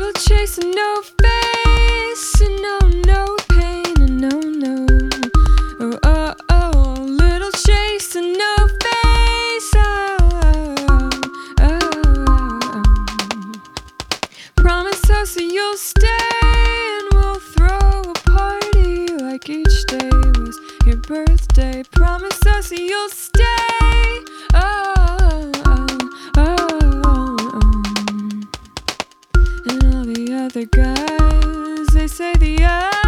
little chase and no face, and no pain, and no. Oh, little chase and no face. Promise us that you'll stay, and we'll throw a party like each day was your birthday. Promise us that you'll stay. And all the other guys, they say the